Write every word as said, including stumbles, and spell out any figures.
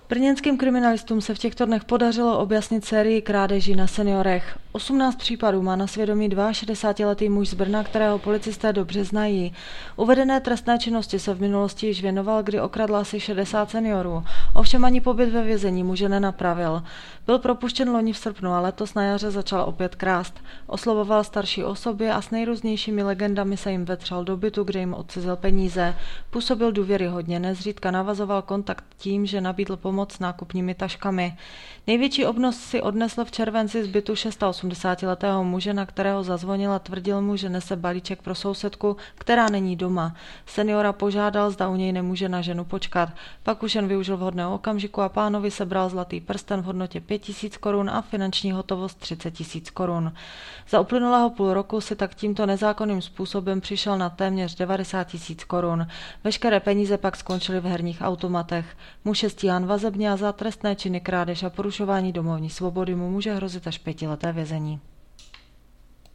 Brněnským kriminalistům se v těchto dnech podařilo objasnit sérii krádeží na seniorech. osmnáct případů má na svědomí šedesátiletý muž z Brna, kterého policisté dobře znají. Uvedené trestné činnosti se v minulosti již věnoval, kdy okradl asi šedesát seniorů. Ovšem ani pobyt ve vězení muže nenapravil. Byl propuštěn loni v srpnu a letos na jaře začal opět krást. Oslovoval starší osoby a s nejrůznějšími legendami se jim vetřel do bytu, kde jim odcizil peníze. Působil důvěryhodně, nezřídka navazoval kontakt tím, že nabídl pomoc s nákupními taškami. Největší obnos si odnesl v červenci z bytu osmdesátišestiletého muže, na kterého zazvonil a tvrdil mu, že nese balíček pro sousedku, která není doma. Seniora požádal, zda u něj nemůže na ženu počkat. Pak už jen využil vhodného okamžiku a pánovi sebral zlatý prsten v hodnotě pět tisíc korun a finanční hotovost třicet tisíc korun. Za uplynulého půl roku si tak tímto nezákonným způsobem přišel na téměř devadesát tisíc korun. Veškeré peníze pak skončily v herních automatech. Muž je stíhán vazebně a za trestné činy krádež a porušování domovní svobody mu může hrozit až pětileté vězení.